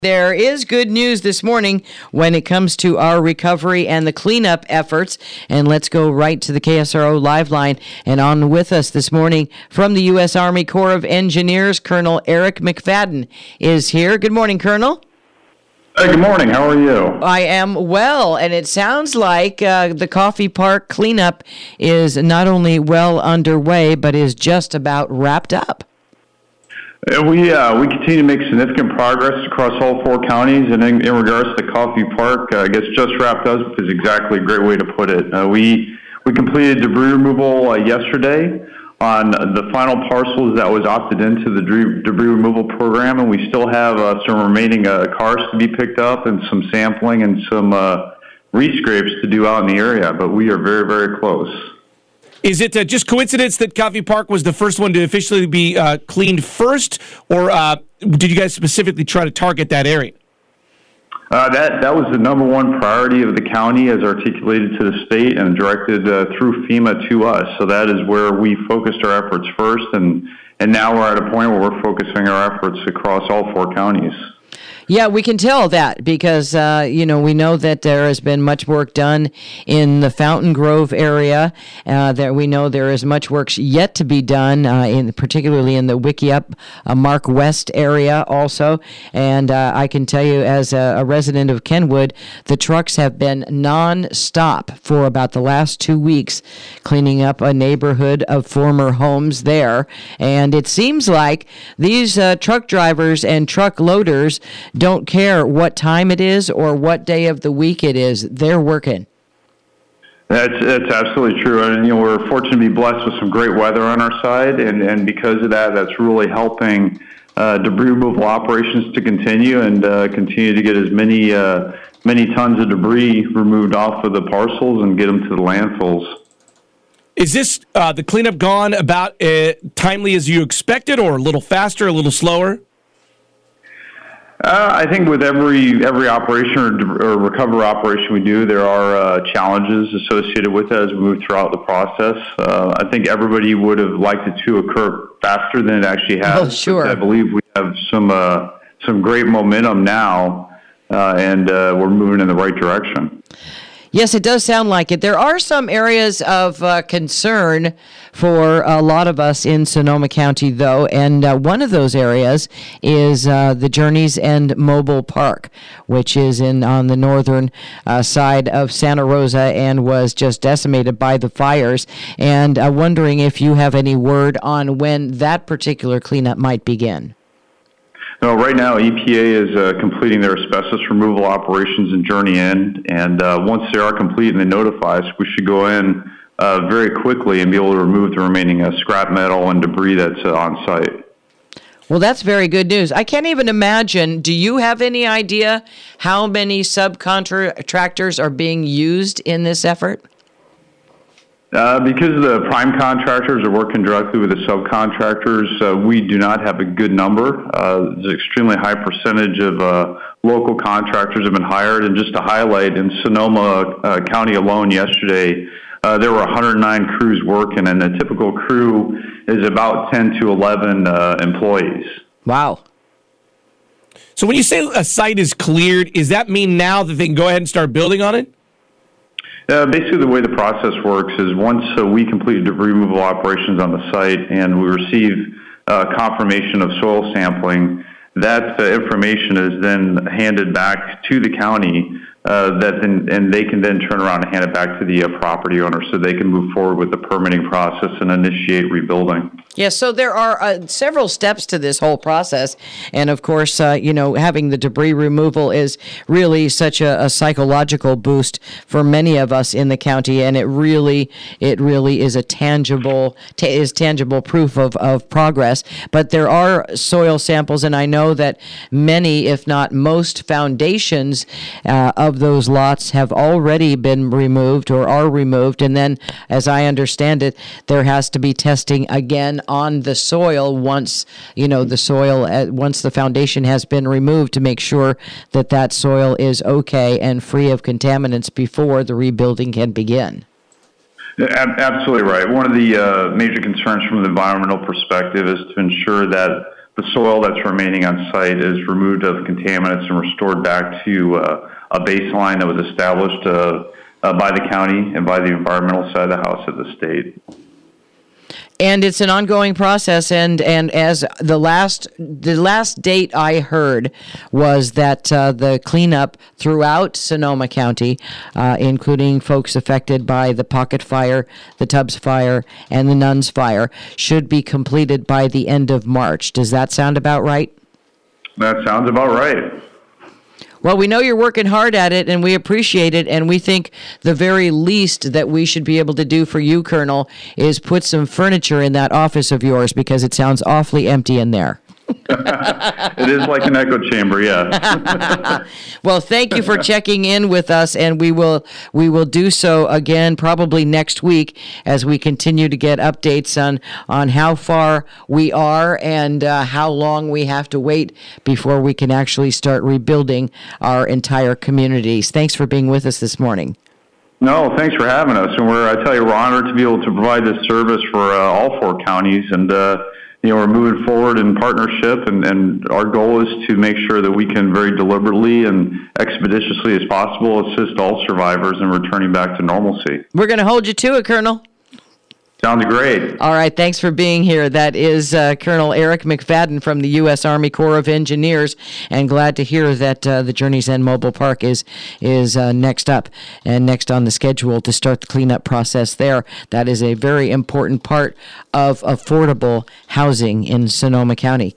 There is good news this morning when it comes to our recovery and the cleanup efforts. And let's go right to the KSRO Live Line. And on with us this morning from the U.S. Army Corps of Engineers, Colonel Eric McFadden is here. Good morning, Colonel. Hey, good morning. How are you? I am well, and it sounds like the Coffey Park cleanup is not only well underway, but is just about wrapped up. We continue to make significant progress across all four counties, and in regards to Coffey Park, I guess just wrapped up is exactly a great way to put it. We completed debris removal yesterday on the final parcels that was opted into the debris removal program, and we still have some remaining cars to be picked up and some sampling and some rescrapes to do out in the area, but we are very, very close. Is it just coincidence that Coffey Park was the first one to officially be cleaned first, or did you guys specifically try to target that area? That was the number one priority of the county as articulated to the state and directed through FEMA to us. So that is where we focused our efforts first, and now we're at a point where we're focusing our efforts across all four counties. Yeah, we can tell that because, we know that there has been much work done in the Fountain Grove area. We know there is much work yet to be done, particularly in the Wickiup, Mark West area also. And I can tell you as a resident of Kenwood, the trucks have been non-stop for about the last 2 weeks, cleaning up a neighborhood of former homes there. And it seems like these truck drivers and truck loaders don't care what time it is or what day of the week it is. They're working. That's absolutely true. And, we're fortunate to be blessed with some great weather on our side. And because of that, that's really helping debris removal operations to continue and continue to get as many tons of debris removed off of the parcels and get them to the landfills. Is this the cleanup gone about timely as you expected, or a little faster, a little slower? I think with every operation or recovery operation we do, there are challenges associated with it as we move throughout the process. I think everybody would have liked it to occur faster than it actually has. Oh, sure. I believe we have some great momentum now, and we're moving in the right direction. Yes, it does sound like it. There are some areas of concern for a lot of us in Sonoma County, though, and one of those areas is the Journeys End Mobile Park, which is on the northern side of Santa Rosa and was just decimated by the fires. And wondering if you have any word on when that particular cleanup might begin. No, right now EPA is completing their asbestos removal operations in Journey End, and once they are complete and they notify us, we should go in very quickly and be able to remove the remaining scrap metal and debris that's on site. Well, that's very good news. I can't even imagine. Do you have any idea how many subcontractors are being used in this effort? Because the prime contractors are working directly with the subcontractors, we do not have a good number. There's an extremely high percentage of local contractors have been hired. And just to highlight, in Sonoma County alone yesterday, there were 109 crews working, and a typical crew is about 10 to 11 employees. Wow. So when you say a site is cleared, does that mean now that they can go ahead and start building on it? Basically, the way the process works is once we complete debris removal operations on the site and we receive confirmation of soil sampling, that information is then handed back to the county, and they can then turn around and hand it back to the property owner so they can move forward with the permitting process and initiate rebuilding. Yes, so there are several steps to this whole process, and of course, having the debris removal is really such a psychological boost for many of us in the county, and it really is a tangible proof of progress. But there are soil samples, and I know that many, if not most, foundations of those lots have already been removed or are removed, and then, as I understand it, there has to be testing again on the soil once the foundation has been removed to make sure that soil is okay and free of contaminants before the rebuilding can begin. Absolutely right. One of the major concerns from an environmental perspective is to ensure that the soil that's remaining on site is removed of contaminants and restored back to a baseline that was established by the county and by the environmental side of the house of the state. And it's an ongoing process, and as the last date I heard was that the cleanup throughout Sonoma County, including folks affected by the Pocket Fire, the Tubbs Fire, and the Nuns Fire, should be completed by the end of March. Does that sound about right? That sounds about right. Well, we know you're working hard at it, and we appreciate it, and we think the very least that we should be able to do for you, Colonel, is put some furniture in that office of yours, because it sounds awfully empty in there. It is like an echo chamber, yeah. Well, thank you for checking in with us, and we will do so again probably next week as we continue to get updates on how far we are and how long we have to wait before we can actually start rebuilding our entire communities. Thanks for being with us this morning. No, thanks for having us. And I tell you, we're honored to be able to provide this service for all 4 counties, and we're moving forward in partnership, and our goal is to make sure that we can very deliberately and expeditiously as possible assist all survivors in returning back to normalcy. We're going to hold you to it, Colonel. Sounds great. All right, thanks for being here. That is Colonel Eric McFadden from the U.S. Army Corps of Engineers, and glad to hear that the Journey's End Mobile Park is next up and next on the schedule to start the cleanup process there. That is a very important part of affordable housing in Sonoma County.